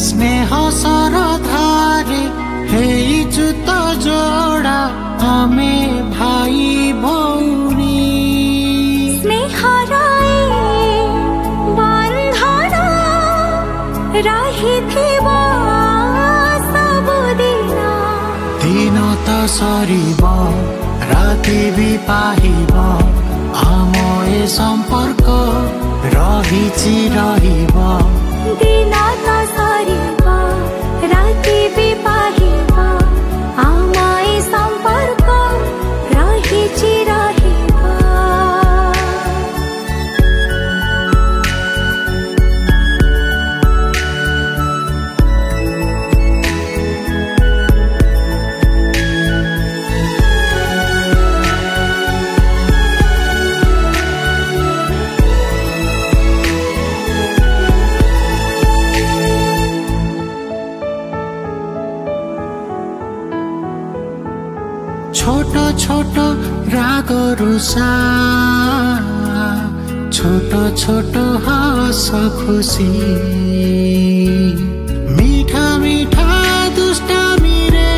स्नेह सरधारे हेइचु त जोड़ा आमे भाई भौणी स्नेह बंधन रहिथिबा सबुदिन दिन त सरिब राति भी पाहिब आम ए संपर्क रहिछि रहिब दिन त सरिब राति भी पाहिब आम ए संपर्क रहिछि रहिब छोट छोट राग रुषा छोट छोट हस खुशी मीठा मीठा दुष्टामी रे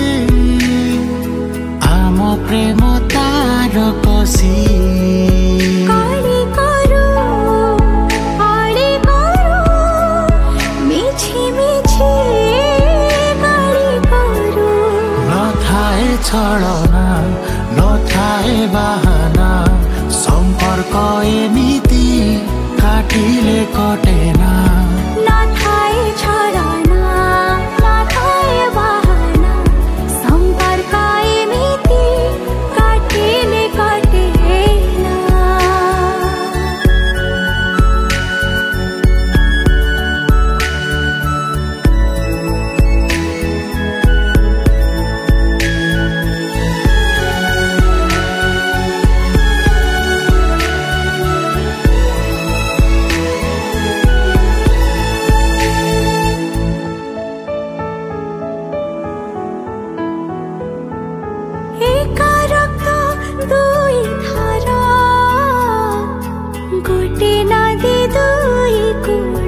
आम प्रेम तार कसी करी करू अड़ी करू मिछि मिछि करी करू न थाए छलना न थाए बाहाना संपर्क एमिति काटिले कटेना न थाए छलना न थाए बाहाना संपर्क एमिति काटिले कटेना एका रक्त दुई धारा गोटे नदी दुई कूल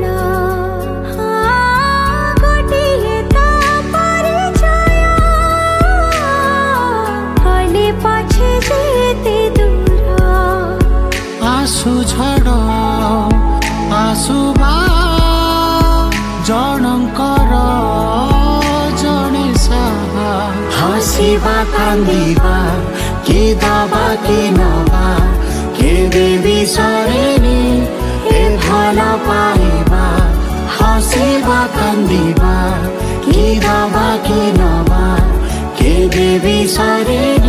गोटिए त परिचय गले पछि जेते दूर आसु झड़ आसुबा जनकर जने साहा हसिबा कांदिबा के दबा के नबा के देवी सरेनी ए भल पाइबा हसिबा कांदिबा के दबा के नबा के देवी सरेनी